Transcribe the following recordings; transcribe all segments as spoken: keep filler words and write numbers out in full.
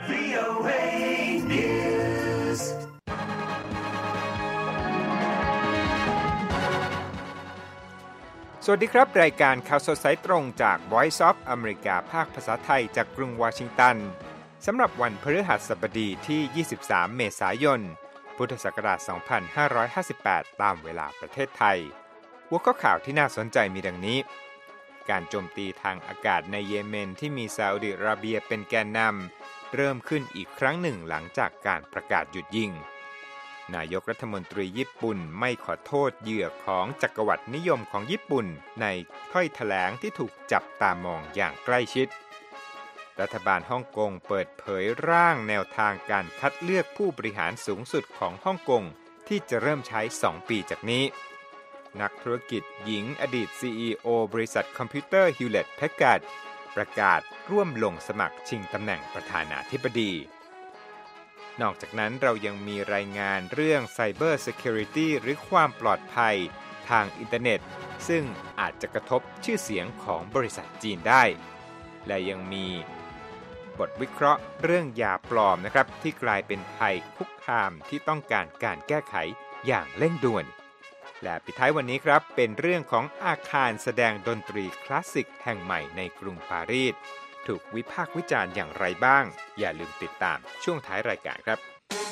วี โอ เอ News สวัสดีครับรายการข่าวสดสายตรงจาก Voice of America ภาคภาษาไทยจากกรุงวอชิงตันสำหรับวันพฤหัสบดีที่ยี่สิบสามเมษายนพุทธศักราชสองพันห้าร้อยห้าสิบแปดตามเวลาประเทศไทยหัวข้อข่าวที่น่าสนใจมีดังนี้การโจมตีทางอากาศในเยเมนที่มีซาอุดิอาระเบียเป็นแกนนำเริ่มขึ้นอีกครั้งหนึ่งหลังจากการประกาศหยุดยิงนายกรัฐมนตรีญี่ปุ่นไม่ขอโทษเหยื่อของจักรวรรดินิยมของญี่ปุ่นในถ้อยแถลงที่ถูกจับตามองอย่างใกล้ชิดรัฐบาลฮ่องกงเปิดเผยร่างแนวทางการคัดเลือกผู้บริหารสูงสุดของฮ่องกงที่จะเริ่มใช้สองปีจากนี้นักธุรกิจหญิงอดีต ซี อี โอ บริษัทคอมพิวเตอร์ฮิวเลตแพ็คการ์ดประกาศร่วมลงสมัครชิงตำแหน่งประธานาธิบดีนอกจากนั้นเรายังมีรายงานเรื่อง Cyber Security หรือความปลอดภัยทางอินเทอร์เน็ตซึ่งอาจจะกระทบชื่อเสียงของบริษัทจีนได้และยังมีบทวิเคราะห์เรื่องยาปลอมนะครับที่กลายเป็นภัยคุกคามที่ต้องการการแก้ไขอย่างเร่งด่วนและปิดท้ายวันนี้ครับเป็นเรื่องของอาคารแสดงดนตรีคลาสสิกแห่งใหม่ในกรุงปารีสถูกวิพากษ์วิจารณ์อย่างไรบ้างอย่าลืมติดตามช่วงท้ายรายการครับ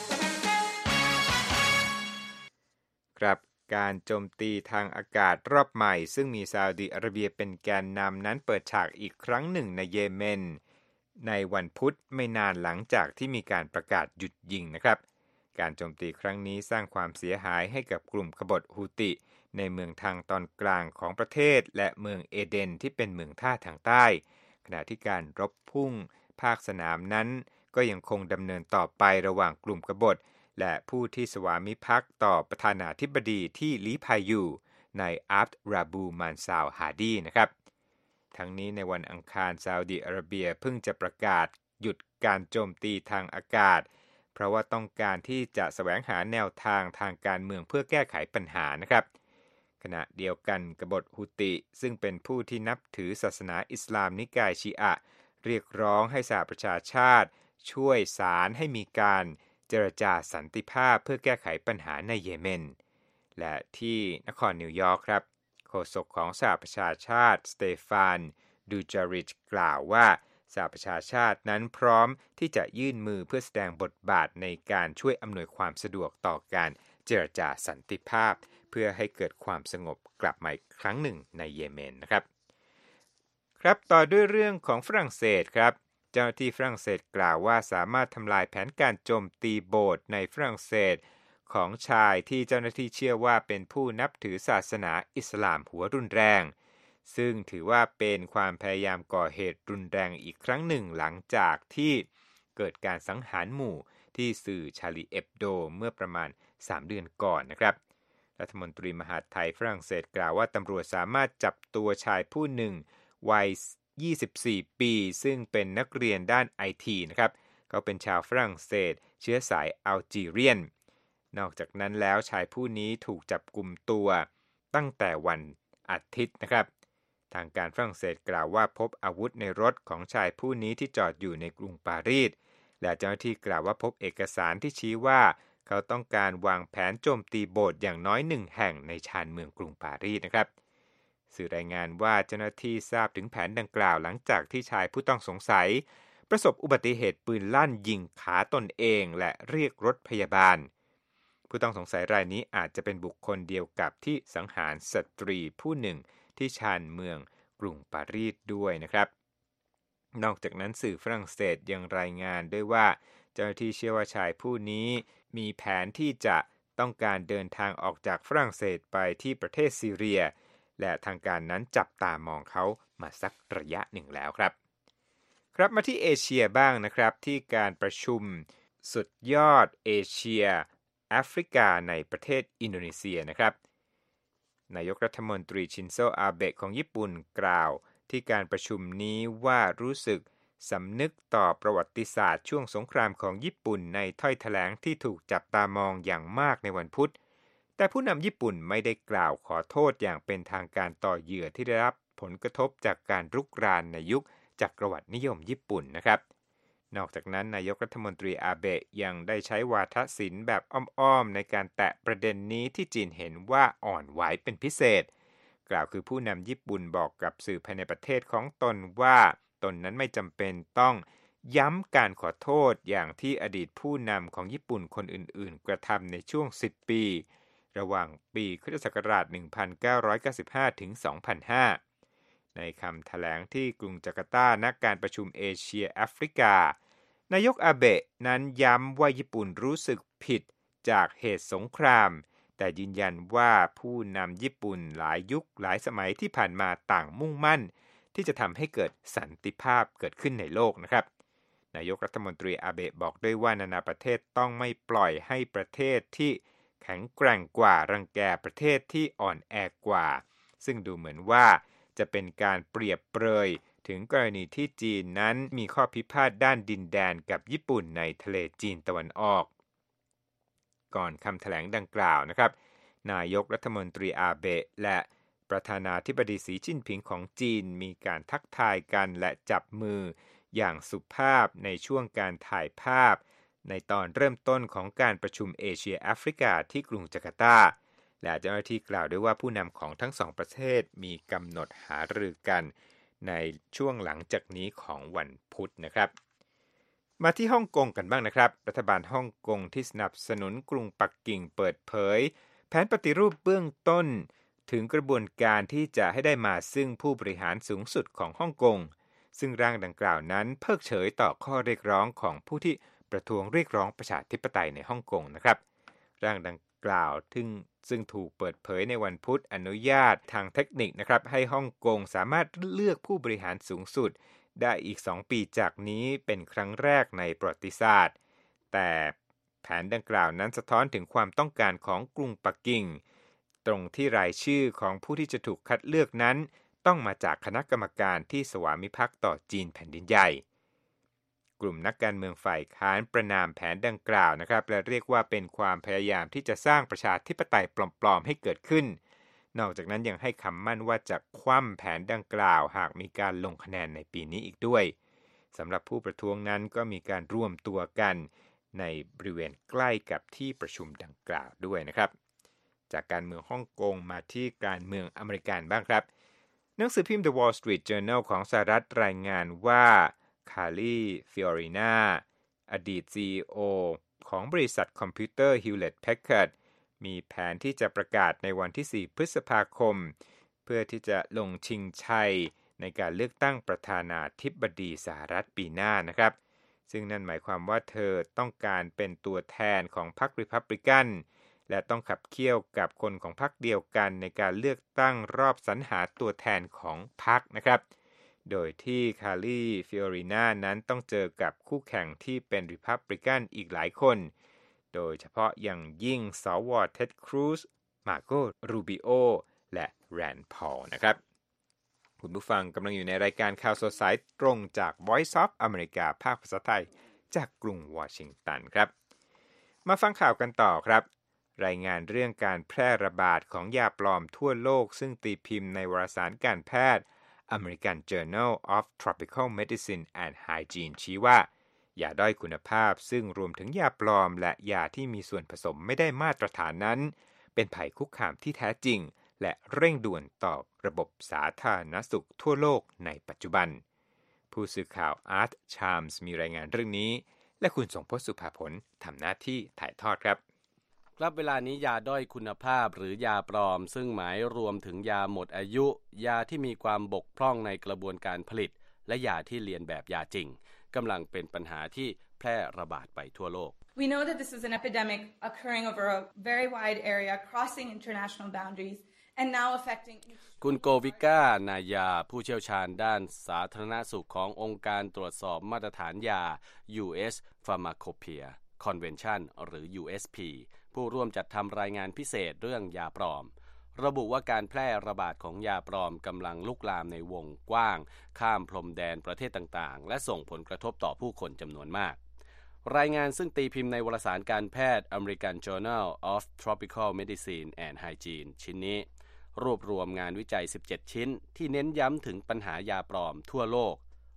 ครับการโจมตีทางอากาศรอบใหม่ซึ่งมีซาอุดิอาระเบียเป็นแกนนำนั้นเปิดฉากอีกครั้งหนึ่งในเยเมนในวันพุธไม่นานหลังจากที่มีการประกาศหยุดยิงนะครับการโจมตีครั้งนี้สร้างความเสียหายให้กับกลุ่มขบฏฮูติในเมืองทางตอนกลางของประเทศและเมืองเอเดนที่เป็นเมืองท่าทางใต้ขณะที่การรบพุ่งภาคสนามนั้นก็ยังคงดำเนินต่อไประหว่างกลุ่มกบฏและผู้ที่สวามิภักดิ์ต่อประธานาธิบดีที่ลี้ภัยอยู่ในอับด์ราบูมานซาวฮาดีนะครับทั้งนี้ในวันอังคารซาอุดิอาระเบียเพิ่งจะประกาศหยุดการโจมตีทางอากาศเพราะว่าต้องการที่จะแสวงหาแนวทางทางการเมืองเพื่อแก้ไขปัญหานะครับขณะเดียวกันกบฏฮุติซึ่งเป็นผู้ที่นับถือศาสนาอิสลามนิกายชีอะห์เรียกร้องให้สหประชาชาติช่วยศาลให้มีการเจรจาสันติภาพเพื่อแก้ไขปัญหาในเยเมนและที่นครนิวยอร์กครับโฆษกของสหประชาชาติสเตฟานดูจาริชกล่าวว่าสหประชาชาตินั้นพร้อมที่จะยื่นมือเพื่อแสดงบทบาทในการช่วยอำนวยความสะดวกต่อการเจรจาสันติภาพเพื่อให้เกิดความสงบกลับมาอีกครั้งหนึ่งในเยเมนนะครับครับต่อด้วยเรื่องของฝรั่งเศสครับเจ้าหน้าที่ฝรั่งเศสกล่าวว่าสามารถทำลายแผนการโจมตีโบสถ์ในฝรั่งเศสของชายที่เจ้าหน้าที่เชื่อว่าเป็นผู้นับถือศาสนาอิสลามหัวรุนแรงซึ่งถือว่าเป็นความพยายามก่อเหตุรุนแรงอีกครั้งหนึ่งหลังจากที่เกิดการสังหารหมู่ที่สื่อชาลีเอบโดเมื่อประมาณสามเดือนก่อนนะครับรัฐมนตรีมหาดไทยฝรั่งเศสกล่าวว่าตำรวจสามารถจับตัวชายผู้หนึ่งวัยยี่สิบสี่ปีซึ่งเป็นนักเรียนด้าน ไอ ที นะครับเขาเป็นชาวฝรั่งเศสเชื้อสายอัลจีเรียนนอกจากนั้นแล้วชายผู้นี้ถูกจับกุมตัวตั้งแต่วันอาทิตย์นะครับทางการฝรั่งเศสกล่าวว่าพบอาวุธในรถของชายผู้นี้ที่จอดอยู่ในกรุงปารีสและเจ้าหน้าที่กล่าวว่าพบเอกสารที่ชี้ว่าเขาต้องการวางแผนโจมตีโบสถ์อย่างน้อยหนึ่งแห่งในชานเมืองกรุงปารีสนะครับสื่อรายงานว่าเจ้าหน้าที่ทราบถึงแผนดังกล่าวหลังจากที่ชายผู้ต้องสงสัยประสบอุบัติเหตุปืนลั่นยิงขาตนเองและเรียกรถพยาบาลผู้ต้องสงสัยรายนี้อาจจะเป็นบุคคลเดียวกับที่สังหารสตรีผู้หนึ่งที่ชานเมืองกรุงปารีสด้วยนะครับนอกจากนั้นสื่อฝรั่งเศสยังรายงานด้วยว่าเจ้าหน้าที่เชื่อว่าชายผู้นี้มีแผนที่จะต้องการเดินทางออกจากฝรั่งเศสไปที่ประเทศซีเรียและทางการนั้นจับตามองเขามาสักระยะหนึ่งแล้วครับครับมาที่เอเชียบ้างนะครับที่การประชุมสุดยอดเอเชียแอฟริกาในประเทศอินโดนีเซียนะครับนายกรัฐมนตรีชินโซอาเบะของญี่ปุ่นกล่าวที่การประชุมนี้ว่ารู้สึกสำนึกต่อประวัติศาสตร์ช่วงสงครามของญี่ปุ่นในถ้อยแถลงที่ถูกจับตามองอย่างมากในวันพุธแต่ผู้นำญี่ปุ่นไม่ได้กล่าวขอโทษอย่างเป็นทางการต่อเหยื่อที่ได้รับผลกระทบจากการรุกรานในยุคจักรวรรดินิยมญี่ปุ่นนะครับนอกจากนั้นนายกรัฐมนตรีอาเบะยังได้ใช้วาทศิลป์แบบอ้อมๆในการแตะประเด็นนี้ที่จีนเห็นว่าอ่อนไหวเป็นพิเศษกล่าวคือผู้นำญี่ปุ่นบอกกับสื่อภายในประเทศของตนว่าตนนั้นไม่จำเป็นต้องย้ำการขอโทษอย่างที่อดีตผู้นำของญี่ปุ่นคนอื่นๆกระทำในช่วงสิบปีระหว่างปีค.ศ. หนึ่งพันเก้าร้อยเก้าสิบห้า ถึง สองพันห้า ในคำแถลงที่กรุงจาการ์ตาณการประชุมเอเชียแอฟริกานายกอาเบะนั้นย้ำว่าญี่ปุ่นรู้สึกผิดจากเหตุสงครามแต่ยืนยันว่าผู้นำญี่ปุ่นหลายยุคหลายสมัยที่ผ่านมาต่างมุ่งมั่นที่จะทำให้เกิดสันติภาพเกิดขึ้นในโลกนะครับนายกรัฐมนตรีอาเบะบอกด้วยว่านานาประเทศต้องไม่ปล่อยให้ประเทศที่แข็งแกร่งกว่ารังแกประเทศที่อ่อนแอกว่าซึ่งดูเหมือนว่าจะเป็นการเปรียบเปรยถึงกรณีที่จีนนั้นมีข้อพิพาทด้านดินแดนกับญี่ปุ่นในทะเลจีนตะวันออกก่อนคำแถลงดังกล่าวนะครับนายกรัฐมนตรีอาเบะและประธานาธิบดีสีจิ้นผิงของจีนมีการทักทายกันและจับมืออย่างสุภาพในช่วงการถ่ายภาพในตอนเริ่มต้นของการประชุมเอเชียแอฟริกาที่กรุงจาการ์ตาและเจ้าหน้าที่กล่าวด้วยว่าผู้นำของทั้งสองประเทศมีกำหนดหารือกันในช่วงหลังจากนี้ของวันพุธนะครับมาที่ฮ่องกงกันบ้างนะครับรัฐบาลฮ่องกงที่สนับสนุนกรุงปักกิ่งเปิดเผยแผนปฏิรูปเบื้องต้นถึงกระบวนการที่จะให้ได้มาซึ่งผู้บริหารสูงสุดของฮ่องกงซึ่งร่างดังกล่าวนั้นเพิกเฉยต่อข้อเรียกร้องของผู้ที่ประท้วงเรียกร้องประชาธิปไตยในฮ่องกงนะครับร่างดังกล่าวซึ่งซึ่งถูกเปิดเผยในวันพุธอนุญาตทางเทคนิคนะครับให้ฮ่องกงสามารถเลือกผู้บริหารสูงสุดได้อีกสองปีจากนี้เป็นครั้งแรกในประวัติศาสตร์แต่แผนดังกล่าวนั้นสะท้อนถึงความต้องการของกรุงปักกิ่งตรงที่รายชื่อของผู้ที่จะถูกคัดเลือกนั้นต้องมาจากคณะกรรมการที่สวามิภักดิ์ต่อจีนแผ่นดินใหญ่กลุ่มนักการเมืองฝ่ายค้านประนามแผนดังกล่าวนะครับและเรียกว่าเป็นความพยายามที่จะสร้างประชาธิปไตยปลอมๆให้เกิดขึ้นนอกจากนั้นยังให้คำมั่นว่าจะคว่ำแผนดังกล่าวหากมีการลงคะแนนในปีนี้อีกด้วยสำหรับผู้ประท้วงนั้นก็มีการร่วมตัวกันในบริเวณใกล้กับที่ประชุมดังกล่าวด้วยนะครับจากการเมืองฮ่องกงมาที่การเมืองอเมริกันบ้างครับหนังสือพิมพ์ The Wall Street Journal ของสหรัฐรายงานว่าคาร์ลีฟิออรินาอดีต ซี อี โอ ของบริษัทคอมพิวเตอร์ Hewlett Packard มีแผนที่จะประกาศในวันที่สี่พฤษภาคมเพื่อที่จะลงชิงชัยในการเลือกตั้งประธานาธิบดีสหรัฐปีหน้านะครับซึ่งนั่นหมายความว่าเธอต้องการเป็นตัวแทนของพรรครีพับลิกันและต้องขับเคี่ยวกับคนของพรรคเดียวกันในการเลือกตั้งรอบสรรหาตัวแทนของพรรคนะครับโดยที่คาร์ลีฟิออรินานั้นต้องเจอกับคู่แข่งที่เป็นรีพับลิกันอีกหลายคนโดยเฉพาะอย่างยิ่งสวเท็ดครูซมาโกรูบิโอและแรนด์พอลนะครับคุณผู้ฟังกำลังอยู่ในรายการข่าวสดสายตรงจาก Voice of America ภาคภาษาไทยจากกรุงวอชิงตันครับมาฟังข่าวกันต่อครับรายงานเรื่องการแพร่ระบาดของยาปลอมทั่วโลกซึ่งตีพิมพ์ในวารสารการแพทย์ American Journal of Tropical Medicine and Hygiene ชี้ว่ายาด้อยคุณภาพซึ่งรวมถึงยาปลอมและยาที่มีส่วนผสมไม่ได้มาตรฐานนั้นเป็นภัยคุกคามที่แท้จริงและเร่งด่วนต่อระบบสาธารณสุขทั่วโลกในปัจจุบันผู้สื่อข่าวอาร์ตชาร์มส์มีรายงานเรื่องนี้และคุณสงพจน์สุภาผลทำหน้าที่ถ่ายทอดครับครับเวลานี้ยาด้อยคุณภาพหรือยาปลอมซึ่งหมายรวมถึงยาหมดอายุยาที่มีความบกพร่องในกระบวนการผลิตและยาที่เลียนแบบยาจริงกำลังเป็นปัญหาที่แพร่ระบาดไปทั่วโลก We know that this is an epidemic occurring over a very wide area crossing international boundaries and now affecting คุณโกวิก้านายาผู้เชี่ยวชาญด้านสาธารณสุขขององค์การตรวจสอบมาตรฐานยา ยู เอส Pharmacopeia Convention หรือ ยู เอส พี ผู้ร่วมจัดทำรายงานพิเศษเรื่องยาปลอมระบุว่าการแพร่ระบาดของยาปลอมกำลังลุกลามในวงกว้างข้ามพรมแดนประเทศต่างๆและส่งผลกระทบต่อผู้คนจำนวนมากรายงานซึ่งตีพิมพ์ในวารสารการแพทย์ American Journal of Tropical Medicine and Hygiene ชิ้นนี้รวบรวมงานวิจัยสิบเจ็ดชิ้นที่เน้นย้ำถึงปัญหายาปลอมทั่วโลก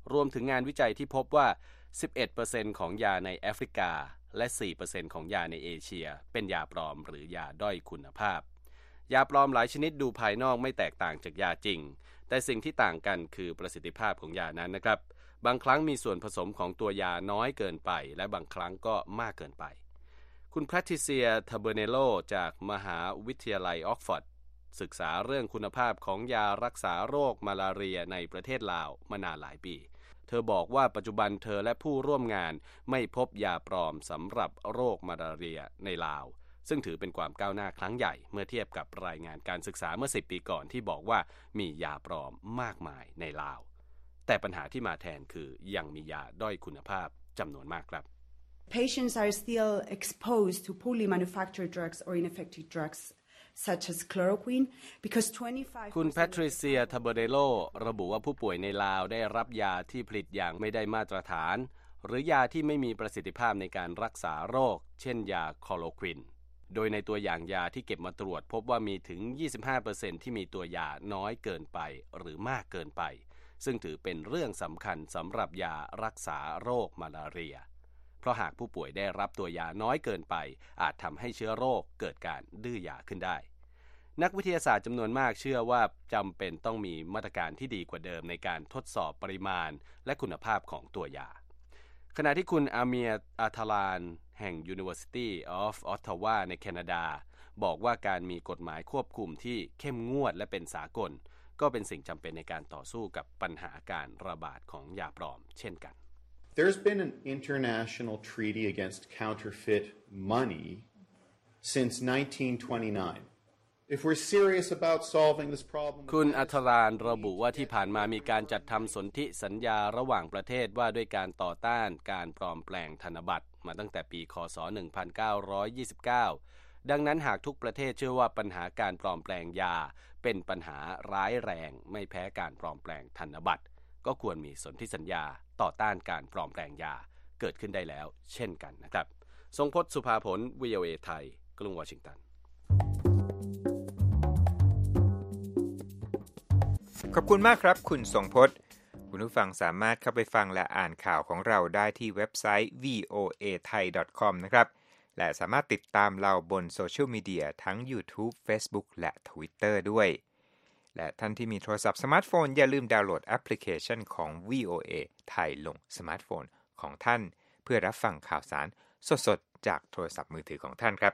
รวมถึงงานวิจัยที่พบว่า สิบเอ็ดเปอร์เซ็นต์ ของยาในแอฟริกาและ สี่เปอร์เซ็นต์ ของยาในเอเชียเป็นยาปลอมหรือยาด้อยคุณภาพยาปลอมหลายชนิดดูภายนอกไม่แตกต่างจากยาจริงแต่สิ่งที่ต่างกันคือประสิทธิภาพของยานั้นนะครับบางครั้งมีส่วนผสมของตัวยาน้อยเกินไปและบางครั้งก็มากเกินไปคุณแพทริเซีย ทาเบอร์เนโลจากมหาวิทยาลัยออกฟอร์ดศึกษาเรื่องคุณภาพของยารักษาโรคมาลาเรียในประเทศลาวมานานหลายปีเธอบอกว่าปัจจุบันเธอและผู้ร่วมงานไม่พบยาปลอมสำหรับโรคมาลาเรียในลาวซึ่งถือเป็นความก้าวหน้าครั้งใหญ่เมื่อเทียบกับรายงานการศึกษาเมื่อสิบปีก่อนที่บอกว่ามียาปลอมมากมายในลาวแต่ปัญหาที่มาแทนคือยังมียาด้อยคุณภาพจำนวนมากครับ Patients are still exposed to poorly manufactured drugs or ineffective drugs such as chloroquine because twenty-five คุณแพทริเซีย ทาเบอร์เนโลระบุว่าผู้ป่วยในลาวได้รับยาที่ผลิตอย่างไม่ได้มาตรฐานหรือยาที่ไม่มีประสิทธิภาพในการรักษาโรคเช่นยาคลอโรควินโดยในตัวอย่างยาที่เก็บมาตรวจพบว่ามีถึง ยี่สิบห้าเปอร์เซ็นต์ ที่มีตัวยาน้อยเกินไปหรือมากเกินไปซึ่งถือเป็นเรื่องสำคัญสำหรับยารักษาโรคมาลาเรียเพราะหากผู้ป่วยได้รับตัวยาน้อยเกินไปอาจทำให้เชื้อโรคเกิดการดื้อยาขึ้นได้นักวิทยาศาสตร์จำนวนมากเชื่อว่าจำเป็นต้องมีมาตรการที่ดีกว่าเดิมในการทดสอบปริมาณและคุณภาพของตัวยาขณะที่คุณอาเมียร์ อาทาลานแห่ง University of Ottawa ในแคนาดาบอกว่าการมีกฎหมายควบคุมที่เข้มงวดและเป็นสากลก็เป็นสิ่งจำเป็นในการต่อสู้กับปัญหาการระบาดของยาปลอมเช่นกัน There's been an international treaty against counterfeit money since nineteen twenty-nine.If we're serious about solving this problem คุณอัธรานระบุว่าที่ผ่านมามีการจัดทำสนธิสัญญาระหว่างประเทศว่าด้วยการต่อต้านการปลอมแปลงธนบัตรมาตั้งแต่ปีคศหนึ่งพันเก้าร้อยยี่สิบเก้าดังนั้นหากทุกประเทศเชื่อว่าปัญหาการปลอมแปลงยาเป็นปัญหาร้ายแรงไม่แพ้การปลอมแปลงธนบัตรก็ควรมีสนธิสัญญาต่อต้านการปลอมแปลงยาเกิดขึ้นได้แล้วเช่นกันนะครับทรงพจน์ สุภาผล วี โอ เอ ไทยกรุงวอชิงตันขอบคุณมากครับคุณทรงพจน์คุณผู้ฟังสามารถเข้าไปฟังและอ่านข่าวของเราได้ที่เว็บไซต์ วี โอ เอ ไทย ดอท คอม นะครับและสามารถติดตามเราบนโซเชียลมีเดียทั้ง YouTube Facebook และ Twitter ด้วยและท่านที่มีโทรศัพท์สมาร์ทโฟนอย่าลืมดาวน์โหลดแอปพลิเคชันของ วี โอ เอ ไทยลงสมาร์ทโฟนของท่านเพื่อรับฟังข่าวสารสดๆจากโทรศัพท์มือถือของท่านครับ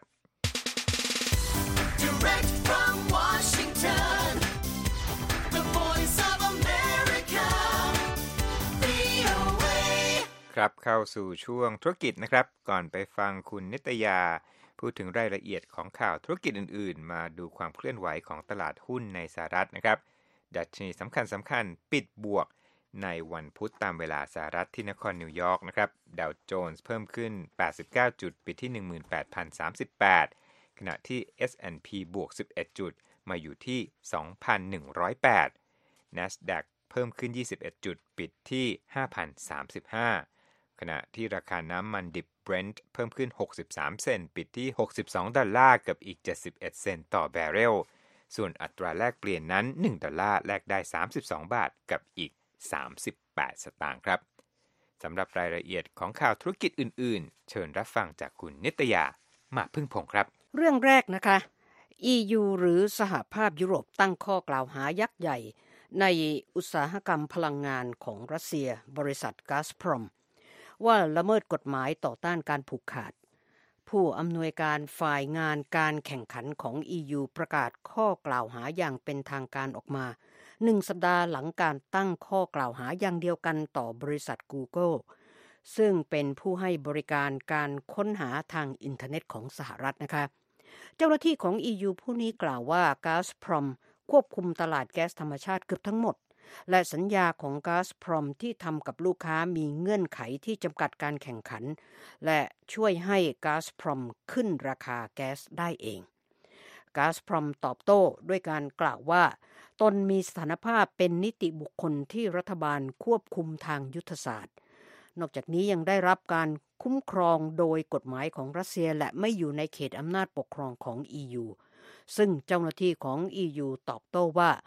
Direct from Washington, the voice of America, วี โอ เอครับเข้าสู่ช่วงธุรกิจนะครับก่อนไปฟังคุณนิตยาพูดถึงรายละเอียดของข่าวธุรกิจอื่นๆมาดูความเคลื่อนไหวของตลาดหุ้นในสหรัฐนะครับดัชนีสำคัญสำคัญปิดบวกในวันพุธตามเวลาสหรัฐที่นครนิวยอร์กนะครับดาวโจนส์เพิ่มขึ้นแปดสิบเก้าจุดปิดที่ หนึ่งหมื่นแปดพันสามสิบแปด ขณะที่ เอส แอนด์ พี บวกสิบเอ็ดจุดมาอยู่ที่ สองพันหนึ่งร้อยแปด NASDAQ เพิ่มขึ้นยี่สิบเอ็ดจุดปิดที่ ห้าพันสามสิบห้า ขณะที่ราคาน้ำมันดิบ Brent เพิ่มขึ้นหกสิบสามเซนต์ปิดที่หกสิบสองดอลลาร์กับอีกเจ็ดสิบเอ็ดเซนต์ต่อแบเรลส่วนอัตราแลกเปลี่ยนนั้นหนึ่งดอลลาร์แลกได้สามสิบสองบาทกับอีกสามสิบแปดสตางค์ครับสำหรับรายละเอียดของข่าวธุรกิจอื่นๆเชิญรับฟังจากคุณนิตยามาพึ่งพงครับเรื่องแรกนะคะ อี ยู หรือสหภาพยุโรปตั้งข้อกล่าวหายักษ์ใหญ่ในอุตสาหกรรมพลังงานของรัสเซียบริษัท Gazprom ว่าละเมิดกฎหมายต่อต้านการผูกขาดผู้อำนวยการฝ่ายงานการแข่งขันของ อี ยู ประกาศข้อกล่าวหาอย่างเป็นทางการออกมาหนึ่งสัปดาห์หลังการตั้งข้อกล่าวหาอย่างเดียวกันต่อบริษัท Google ซึ่งเป็นผู้ให้บริการการค้นหาทางอินเทอร์เน็ตของสหรัฐนะคะเจ้าหน้าที่ของ อี ยู ผู้นี้กล่าวว่า Gazprom ควบคุมตลาดแก๊สธรรมชาติเกือบทั้งหมดและสัญญาของ Gazprom ที่ทำกับลูกค้ามีเงื่อนไขที่จำกัดการแข่งขันและช่วยให้ Gazprom ขึ้นราคาแก๊สได้เอง Gazprom ตอบโต้ด้วยการกล่าวว่าตนมีสถานภาพเป็นนิติบุคคลที่รัฐบาลควบคุมทางยุทธศาสตร์นอกจากนี้ยังได้รับการคุ้มครองโดยกฎหมายของรัสเซียและไม่อยู่ในเขตอำนาจปกครองของ อี ยู ซึ่งเจ้าหน้าที่ของ อี ยู ตอบโต้ว่า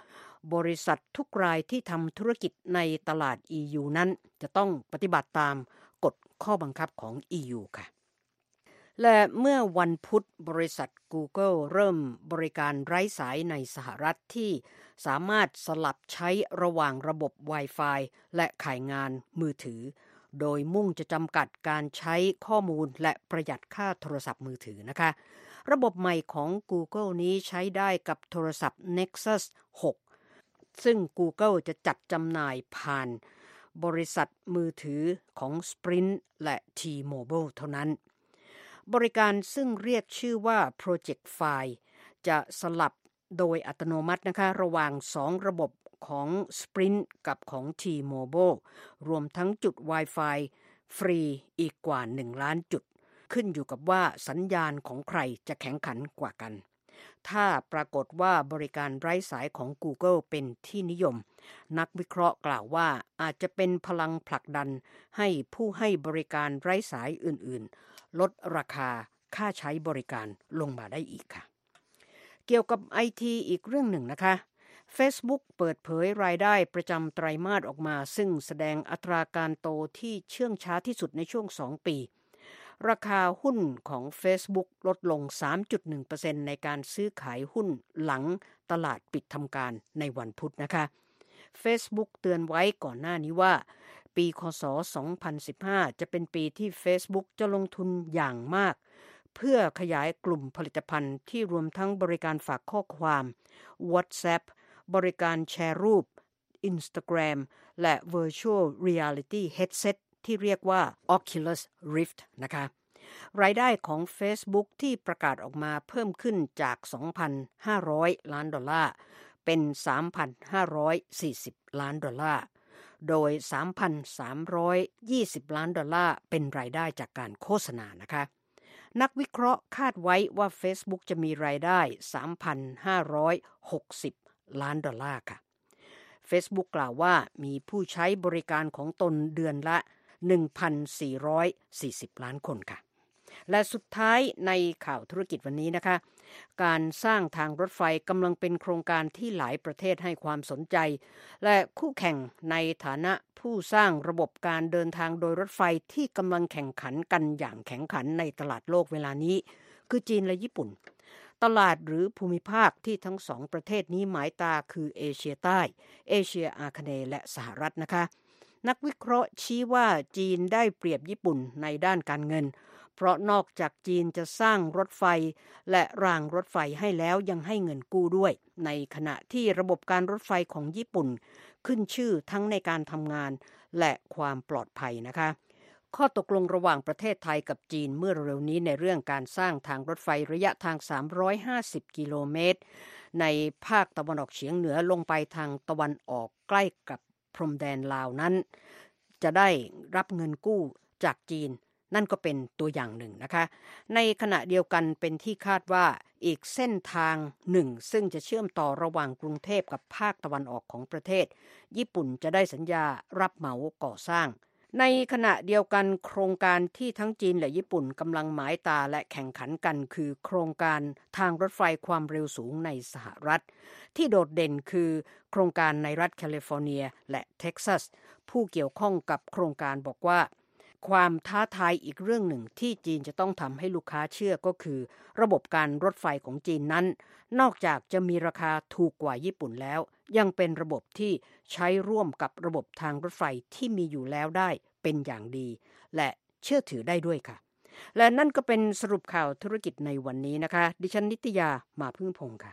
บริษัททุกรายที่ทำธุรกิจในตลาด อี ยู นั้นจะต้องปฏิบัติตามกฎข้อบังคับของ อี ยู ค่ะและเมื่อวันพุธบริษัท Google เริ่มบริการไร้สายในสหรัฐที่สามารถสลับใช้ระหว่างระบบ Wi-Fi และข่ายงานมือถือโดยมุ่งจะจำกัดการใช้ข้อมูลและประหยัดค่าโทรศัพท์มือถือนะคะระบบใหม่ของ Google นี้ใช้ได้กับโทรศัพท์ Nexus หกซึ่ง Google จะจัดจำหน่ายผ่านบริษัทมือถือของ Sprint และ T-Mobile เท่านั้นบริการซึ่งเรียกชื่อว่า Project Fi จะสลับโดยอัตโนมัตินะคะระหว่างสองระบบของ Sprint กับของ T-Mobile รวมทั้งจุด Wi-Fi ฟรีอีกกว่าหนึ่งล้านจุดขึ้นอยู่กับว่าสัญญาณของใครจะแข็งขันกว่ากันถ้าปรากฏว่าบริการไร้สายของ Google เป็นที่นิยมนักวิเคราะห์กล่าวว่าอาจจะเป็นพลังผลักดันให้ผู้ให้บริการไร้สายอื่นๆลดราคาค่าใช้บริการลงมาได้อีกค่ะเกี่ยวกับ ไอ ที อีกเรื่องหนึ่งนะคะ Facebook เปิดเผยรายได้ประจำไตรมาสออกมาซึ่งแสดงอัตราการโตที่เชื่องช้าที่สุดในช่วงสองปีราคาหุ้นของ Facebook ลดลง สามจุดหนึ่งเปอร์เซ็นต์ ในการซื้อขายหุ้นหลังตลาดปิดทำการในวันพุธนะคะ Facebook เตือนไว้ก่อนหน้านี้ว่าปีคศสองพันสิบห้าจะเป็นปีที่ Facebook จะลงทุนอย่างมากเพื่อขยายกลุ่มผลิตภัณฑ์ที่รวมทั้งบริการฝากข้อความ WhatsApp บริการแชร์รูป Instagram และ Virtual Reality Headset ที่เรียกว่า Oculus Rift นะคะรายได้ของ Facebook ที่ประกาศออกมาเพิ่มขึ้นจาก สองพันห้าร้อย ล้านดอลลาร์เป็น สามพันห้าร้อยสี่สิบ ล้านดอลลาร์โดย สามพันสามร้อยยี่สิบ ล้านดอลลาร์เป็นรายได้จากการโฆษณานะคะนักวิเคราะห์คาดไว้ว่า Facebook จะมีรายได้ สามพันห้าร้อยหกสิบ ล้านดอลลาร์ค่ะ Facebook กล่าวว่ามีผู้ใช้บริการของตนเดือนละ หนึ่งพันสี่ร้อยสี่สิบ ล้านคนค่ะและสุดท้ายในข่าวธุรกิจวันนี้นะคะการสร้างทางรถไฟกำลังเป็นโครงการที่หลายประเทศให้ความสนใจและคู่แข่งในฐานะผู้สร้างระบบการเดินทางโดยรถไฟที่กำลังแข่งขันกันอย่างแข็งขันในตลาดโลกเวลานี้คือจีนและญี่ปุ่นตลาดหรือภูมิภาคที่ทั้งสองประเทศนี้หมายตาคือเอเชียใต้เอเชียอาคเนย์และสหรัฐนะคะนักวิเคราะห์ชี้ว่าจีนได้เปรียบญี่ปุ่นในด้านการเงินเพราะนอกจากจีนจะสร้างรถไฟและรางรถไฟให้แล้วยังให้เงินกู้ด้วยในขณะที่ระบบการรถไฟของญี่ปุ่นขึ้นชื่อทั้งในการทำงานและความปลอดภัยนะคะข้อตกลงระหว่างประเทศไทยกับจีนเมื่อเร็วนี้ในเรื่องการสร้างทางรถไฟระยะทางสามร้อยห้าสิบกิโลเมตรในภาคตะวันออกเฉียงเหนือลงไปทางตะวันออกใกล้กับพรมแดนลาวนั้นจะได้รับเงินกู้จากจีนนั่นก็เป็นตัวอย่างหนึ่งนะคะในขณะเดียวกันเป็นที่คาดว่าอีกเส้นทางหนึ่งซึ่งจะเชื่อมต่อระหว่างกรุงเทพกับภาคตะวันออกของประเทศญี่ปุ่นจะได้สัญญารับเหมาก่อสร้างในขณะเดียวกันโครงการที่ทั้งจีนและญี่ปุ่นกำลังหมายตาและแข่งขันกันคือโครงการทางรถไฟความเร็วสูงในสหรัฐที่โดดเด่นคือโครงการในรัฐแคลิฟอร์เนียและเท็กซัสผู้เกี่ยวข้องกับโครงการบอกว่าความท้าทายอีกเรื่องหนึ่งที่จีนจะต้องทำให้ลูกค้าเชื่อก็คือระบบการรถไฟของจีนนั้นนอกจากจะมีราคาถูกกว่าญี่ปุ่นแล้วยังเป็นระบบที่ใช้ร่วมกับระบบทางรถไฟที่มีอยู่แล้วได้เป็นอย่างดีและเชื่อถือได้ด้วยค่ะและนั่นก็เป็นสรุปข่าวธุรกิจในวันนี้นะคะดิฉันนิตยามาพึ่งพงษ์ค่ะ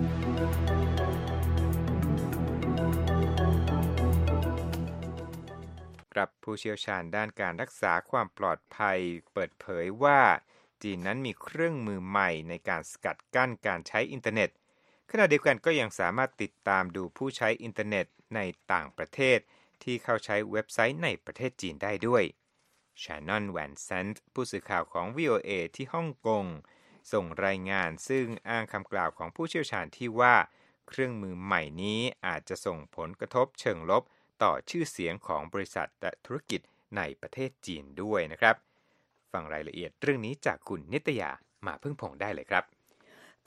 กับผู้เชี่ยวชาญด้านการรักษาความปลอดภัยเปิดเผยว่าจีนนั้นมีเครื่องมือใหม่ในการสกัดกั้นการใช้อินเทอร์เน็ตขณะเดียวกันก็ยังสามารถติดตามดูผู้ใช้อินเทอร์เน็ตในต่างประเทศที่เข้าใช้เว็บไซต์ในประเทศจีนได้ด้วย Shannon Van Sant ผู้สื่อข่าวของ วี โอ เอ ที่ฮ่องกงส่งรายงานซึ่งอ้างคำกล่าวของผู้เชี่ยวชาญที่ว่าเครื่องมือใหม่นี้อาจจะส่งผลกระทบเชิงลบต่อชื่อเสียงของบริษัทและธุรกิจในประเทศจีนด้วยนะครับฟังรายละเอียดเรื่องนี้จากคุณนิตยามาพึ่งพงได้เลยครับค่ะ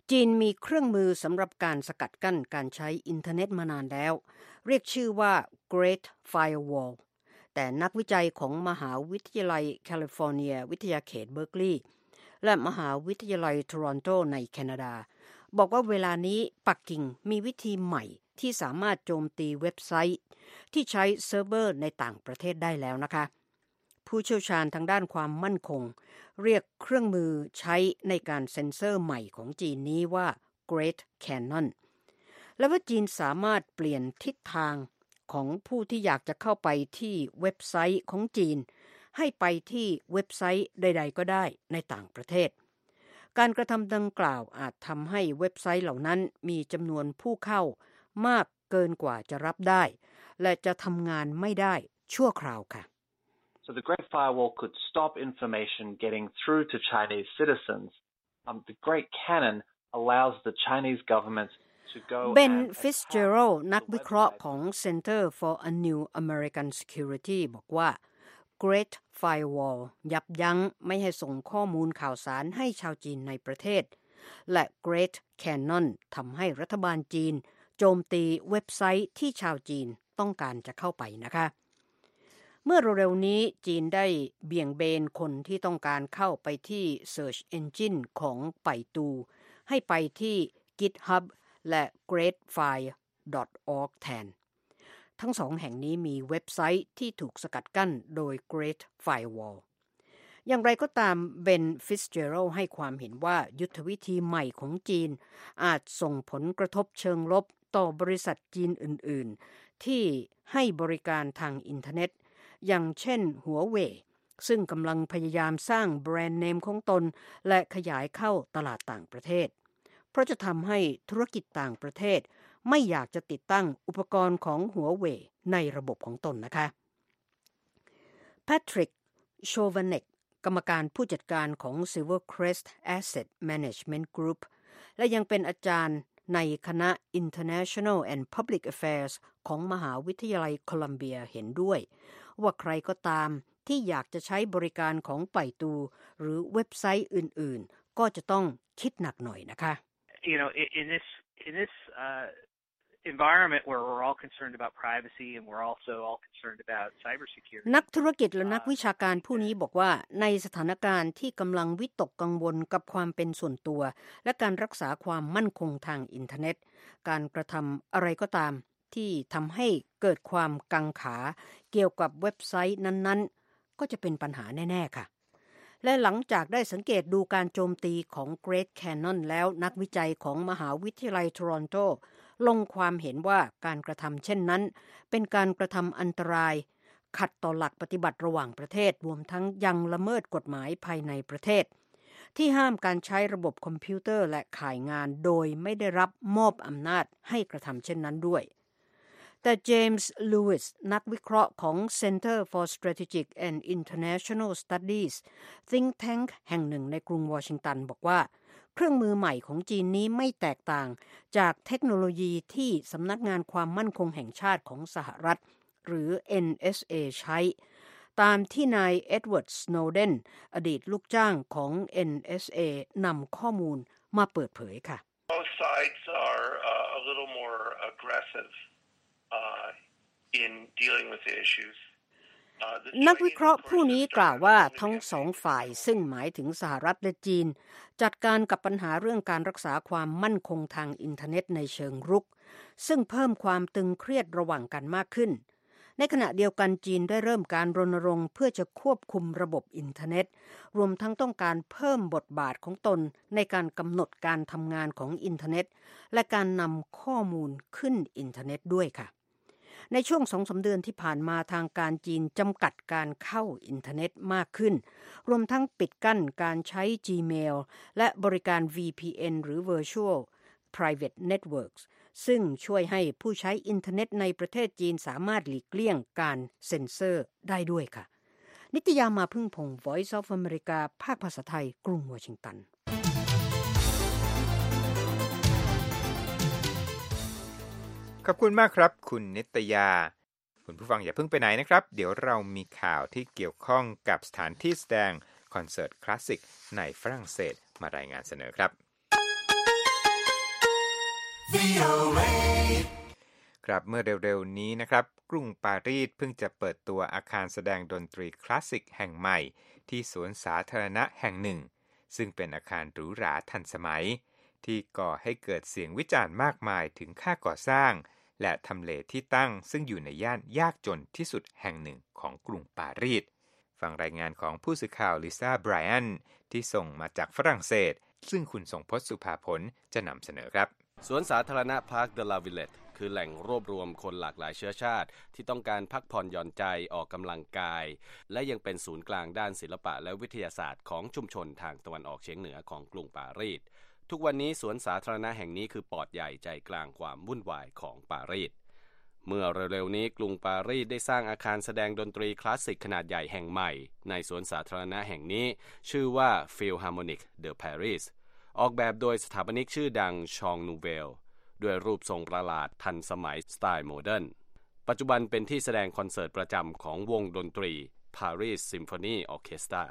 จีนมีเครื่องมือสำหรับการสกัดกั้นการใช้อินเทอร์เน็ตมานานแล้วเรียกชื่อว่า Great Firewall แต่นักวิจัยของมหาวิทยาลัยแคลิฟอร์เนียวิทยาเขตเบอร์กลีย์และมหาวิทยาลัยโทรอนโตในแคนาดาบอกว่าเวลานี้ปักกิ่งมีวิธีใหม่ที่สามารถโจมตีเว็บไซต์ที่ใช้เซิร์ฟเวอร์ในต่างประเทศได้แล้วนะคะผู้เชี่ยวชาญทางด้านความมั่นคงเรียกเครื่องมือใช้ในการเซ็นเซอร์ใหม่ของจีนนี้ว่า Great Cannon และว่าจีนสามารถเปลี่ยนทิศทางของผู้ที่อยากจะเข้าไปที่เว็บไซต์ของจีนให้ไปที่เว็บไซต์ใดๆก็ได้ในต่างประเทศการกระทำดังกล่าวอาจทำให้เว็บไซต์เหล่านั้นมีจำนวนผู้เข้ามากเกินกว่าจะรับได้และจะทำงานไม่ได้ชั่วคราวค่ะ So the Great Firewall could stop information getting through to Chinese citizens. Um, the Great Cannon allows the Chinese government to go Ben and Fitzgerald นักวิเคราะห์ของ Center for a New American Security บอกว่า Great Firewall ยับยั้งไม่ให้ส่งข้อมูลข่าวสารให้ชาวจีนในประเทศและ Great Cannon ทำให้รัฐบาลจีนโจมตีเว็บไซต์ที่ชาวจีนต้องการจะเข้าไปนะคะเมื่อเร็วๆนี้จีนได้เบี่ยงเบนคนที่ต้องการเข้าไปที่ Search Engine ของไปตูให้ไปที่ GitHub และ greatfire ดอท ออร์ก แทนทั้งสองแห่งนี้มีเว็บไซต์ที่ถูกสกัดกั้นโดย Great Firewall อย่างไรก็ตาม Ben Fitzgerald ให้ความเห็นว่ายุทธวิธีใหม่ของจีนอาจส่งผลกระทบเชิงลบต่อบริษัทจีนอื่นๆที่ให้บริการทางอินเทอร์เน็ตอย่างเช่นหัวเว่ยซึ่งกำลังพยายามสร้างแบรนด์เนมของตนและขยายเข้าตลาดต่างประเทศเพราะจะทำให้ธุรกิจต่างประเทศไม่อยากจะติดตั้งอุปกรณ์ของหัวเว่ยในระบบของตนนะคะ Patrick Chovanec กรรมการผู้จัดการของ Silvercrest Asset Management Group และยังเป็นอาจารย์ในคณะ International and Public Affairs ของมหาวิทยาลัยโคลัมเบียเห็นด้วยว่าใครก็ตามที่อยากจะใช้บริการของไปตูหรือเว็บไซต์อื่นๆก็จะต้องคิดหนักหน่อยนะคะ You know, in this in this uh, environment where we're all concerned about privacy and we're also all concerned about cybersecurity. นักธุรกิจและนักวิชาการผู้นี้บอกว่าในสถานการณ์ที่กำลังวิตกกังวลกับความเป็นส่วนตัวและการรักษาความมั่นคงทางอินเทอร์เน็ตการกระทำอะไรก็ตามที่ทำให้เกิดความกังขาเกี่ยวกับเว็บไซต์นั้นๆก็จะเป็นปัญหาแน่ๆค่ะและหลังจากได้สังเกตดูการโจมตีของ Great Cannon แล้วนักวิจัยของมหาวิทยาลัยโทรอนโตลงความเห็นว่าการกระทำเช่นนั้นเป็นการกระทำอันตรายขัดต่อหลักปฏิบัติระหว่างประเทศรวมทั้งยังละเมิดกฎหมายภายในประเทศที่ห้ามการใช้ระบบคอมพิวเตอร์และข่ายงานโดยไม่ได้รับมอบอำนาจให้กระทำเช่นนั้นด้วยแต่เจมส์ลูอิสนักวิเคราะห์ของ Center for Strategic and International Studies Think Tank แห่งหนึ่งในกรุงวอชิงตันบอกว่าเครื่องมือใหม่ของจีนนี้ไม่แตกต่างจากเทคโนโลยีที่สำนักงานความมั่นคงแห่งชาติของสหรัฐหรือ เอ็น เอส เอ ใช้ตามที่นายเอ็ดเวิร์ด สโนเดนอดีตลูกจ้างของ เอ็น เอส เอ นำข้อมูลมาเปิดเผยค่ะ Both sides are uh, a little more aggressive uh, in dealing with the issues. นักวิเคราะห์ผู้นี้กล่าวว่าทั้งสองฝ่ายซึ่งหมายถึงสหรัฐและจีนจัดการกับปัญหาเรื่องการรักษาความมั่นคงทางอินเทอร์เน็ตในเชิงรุกซึ่งเพิ่มความตึงเครียดระหว่างกันมากขึ้นในขณะเดียวกันจีนได้เริ่มการรณรงค์เพื่อจะควบคุมระบบอินเทอร์เน็ตรวมทั้งต้องการเพิ่มบทบาทของตนในการกำหนดการทำงานของอินเทอร์เน็ตและการนำข้อมูลขึ้นอินเทอร์เน็ตด้วยค่ะในช่วง สองถึงสาม เดือนที่ผ่านมาทางการจีนจำกัดการเข้าอินเทอร์เน็ตมากขึ้นรวมทั้งปิดกั้นการใช้ Gmail และบริการ วี พี เอ็น หรือ Virtual Private Networks ซึ่งช่วยให้ผู้ใช้อินเทอร์เน็ตในประเทศจีนสามารถหลีกเลี่ยงการเซ็นเซอร์ได้ด้วยค่ะนิตยามาพึ่งพงศ์ Voice of America ภาคภาษาไทยกรุงวอชิงตันขอบคุณมากครับคุณนิตยาคุณผู้ฟังอย่าเพิ่งไปไหนนะครับเดี๋ยวเรามีข่าวที่เกี่ยวข้องกับสถานที่แสดงคอนเสิร์ตคลาสสิกในฝรั่งเศสมารายงานเสนอครับวี โอ เอครับเมื่อเร็วๆนี้นะครับกรุงปารีสเพิ่งจะเปิดตัวอาคารแสดงดนตรีคลาสสิกแห่งใหม่ที่สวนสาธารณะแห่งหนึ่งซึ่งเป็นอาคารหรูหราทันสมัยที่ก่อให้เกิดเสียงวิจารณ์มากมายถึงค่าก่อสร้างและทำเลที่ตั้งซึ่งอยู่ในย่านยากจนที่สุดแห่งหนึ่งของกรุงปารีสฟังรายงานของผู้สื่อข่าวลิซ่าไบรอันที่ส่งมาจากฝรั่งเศสซึ่งคุณทรงพจน์สุภาผลจะนำเสนอครับสวนสาธารณะพาร์คเดลาวิเลตคือแหล่งรวบรวมคนหลากหลายเชื้อชาติที่ต้องการพักผ่อนหย่อนใจออกกำลังกายและยังเป็นศูนย์กลางด้านศิลปะและวิทยาศาสตร์ของชุมชนทางตะวันออกเฉียงเหนือของกรุงปารีสทุกวันนี้สวนสาธารณะแห่งนี้คือปอดใหญ่ใจกลางความวุ่นวายของปารีสเมื่อเร็วๆนี้กรุงปารีสได้สร้างอาคารแสดงดนตรีคลาสสิกขนาดใหญ่แห่งใหม่ในสวนสาธารณะแห่งนี้ชื่อว่า Philharmonic de Paris ออกแบบโดยสถาปนิกชื่อดังชองนูเวลด้วยรูปทรงประหลาดทันสมัยสไตล์โมเดิร์นปัจจุบันเป็นที่แสดงคอนเสิร์ตประจำของวงดนตรี Paris Symphony Orchestra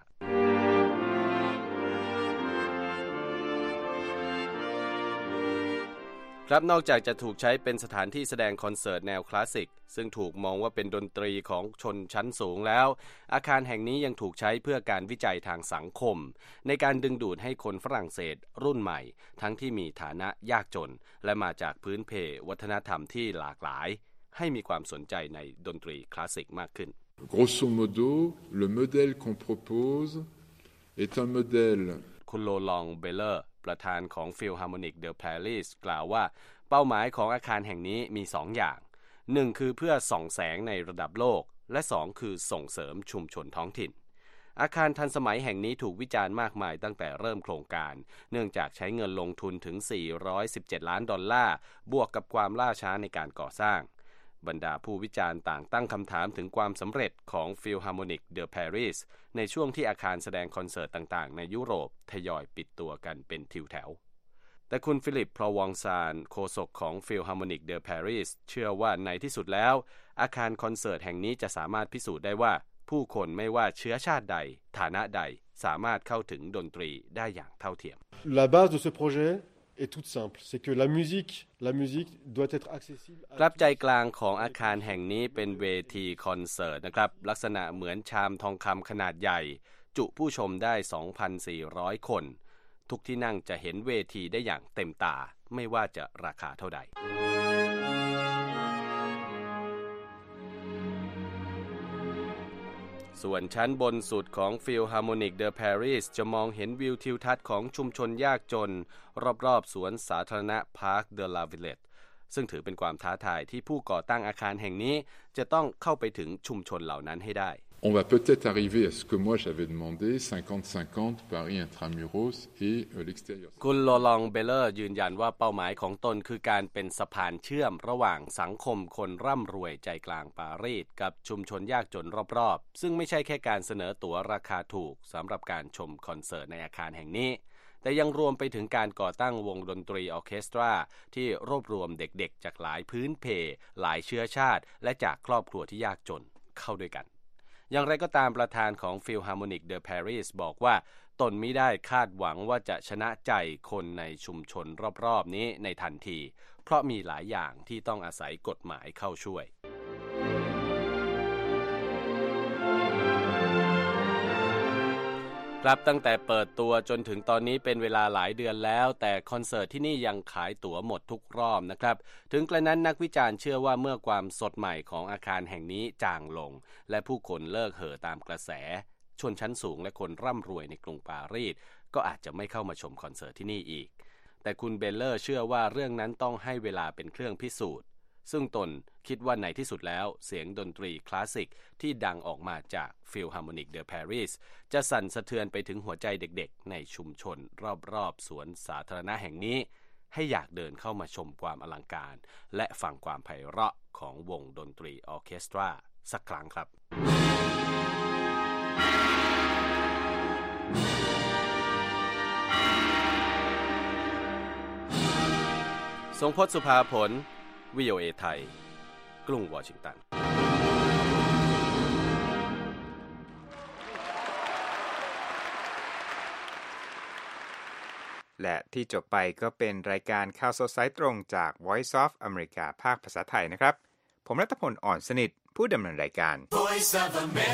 ครับนอกจากจะถูกใช้เป็นสถานที่แสดงคอนเสิร์ตแนวคลาสสิกซึ่งถูกมองว่าเป็นดนตรีของชนชั้นสูงแล้วอาคารแห่งนี้ยังถูกใช้เพื่อการวิจัยทางสังคมในการดึงดูดให้คนฝรั่งเศสรุ่นใหม่ทั้งที่มีฐานะยากจนและมาจากพื้นเพวัฒนธรรมที่หลากหลายให้มีความสนใจในดนตรีคลาสสิกมากขึ้น Grosso modo, le modèle qu'on propose est un modèle คุณโลลองเบลเลอร์ประธานของ Philharmonic de Paris กล่าวว่าเป้าหมายของอาคารแห่งนี้มีสองอย่างหนึ่งคือเพื่อส่องแสงในระดับโลกและสองคือส่งเสริมชุมชนท้องถิ่นอาคารทันสมัยแห่งนี้ถูกวิจารณ์มากมายตั้งแต่เริ่มโครงการเนื่องจากใช้เงินลงทุนถึงสี่ร้อยสิบเจ็ดล้านดอลลาร์บวกกับความล่าช้าในการก่อสร้างบรรดาผู้วิจารณ์ต่างตั้งคำถามถึงความสำเร็จของ Philharmonic de Paris ในช่วงที่อาคารแสดงคอนเสิร์ตต่างๆในยุโรปทยอยปิดตัวกันเป็นทิวแถวแต่คุณฟิลิปพรวองซานโฆษกของ Philharmonic de Paris เชื่อว่าในที่สุดแล้วอาคารคอนเสิร์ตแห่งนี้จะสามารถพิสูจน์ได้ว่าผู้คนไม่ว่าเชื้อชาติใดฐานะใดสามารถเข้าถึงดนตรีได้อย่างเท่าเทียม La base de ce projet est toute simple, c'est que la musique, la musique doit être accessible. ครับใจกลางของอาคารแห่งนี้เป็นเวทีคอนเสิร์ตนะครับลักษณะเหมือนชามทองคำขนาดใหญ่จุผู้ชมได้ สองพันสี่ร้อย คนทุกที่นั่งจะเห็นเวทีได้อย่างเต็มตาไม่ว่าจะราคาเท่าใดส่วนชั้นบนสุดของ Philharmonic de Paris จะมองเห็นวิวทิวทัศน์ของชุมชนยากจนรอบๆสวนสาธารณะ Parc de la Villette ซึ่งถือเป็นความท้าทายที่ผู้ก่อตั้งอาคารแห่งนี้จะต้องเข้าไปถึงชุมชนเหล่านั้นให้ได้ On va peut-être arriver à ce que moi j'avais demandé, cinquante cinquante Paris intramuros et l'extérieur. คุณโลลองเบลเลอร์ยืนยันว่าเป้าหมายของตนคือการเป็นสะพานเชื่อมระหว่างสังคมคนร่ำรวยใจกลางปารีสกับชุมชนยากจนรอบๆซึ่งไม่ใช่แค่การเสนอตั๋วราคาถูกสำหรับการชมคอนเสิร์ตในอาคารแห่งนี้แต่ยังรวมไปถึงการก่อตั้งวงดนตรีออร์เคสตราที่รวบรวมเด็กๆจากหลายพื้นเพหลายเชื้อชาติและจากครอบครัวที่ยากจนเข้าด้วยกันอย่างไรก็ตามประธานของ Philharmonic de Paris บอกว่าตนมิได้คาดหวังว่าจะชนะใจคนในชุมชนรอบๆนี้ในทันทีเพราะมีหลายอย่างที่ต้องอาศัยกฎหมายเข้าช่วยครับตั้งแต่เปิดตัวจนถึงตอนนี้เป็นเวลาหลายเดือนแล้วแต่คอนเสิร์ตที่นี่ยังขายตั๋วหมดทุกรอบนะครับถึงกระนั้นนักวิจารณ์เชื่อว่าเมื่อความสดใหม่ของอาคารแห่งนี้จางลงและผู้คนเลิกเห่อตามกระแสชนชั้นสูงและคนร่ำรวยในกรุงปารีสก็อาจจะไม่เข้ามาชมคอนเสิร์ตที่นี่อีกแต่คุณเบลเลอร์เชื่อว่าเรื่องนั้นต้องให้เวลาเป็นเครื่องพิสูจน์ซึ่งตนคิดว่าในที่สุดแล้วเสียงดนตรีคลาสสิกที่ดังออกมาจาก Philharmonic de Paris จะสั่นสะเทือนไปถึงหัวใจเด็กๆในชุมชนรอบๆสวนสาธารณะแห่งนี้ให้อยากเดินเข้ามาชมความอลังการและฟังความไพเราะของวงดนตรีออร์เคสตราสักครั้งครับทรงพจน์สุภาผล วี โอ เอ ไทยกรุงวอชิงตันและที่จบไปก็เป็นรายการข่าวสดสายตรงจาก Voice of America ภาคภาษาไทยนะครับผมรัตพล อ่อนสนิทผู้ดำเนินรายการ Voice of America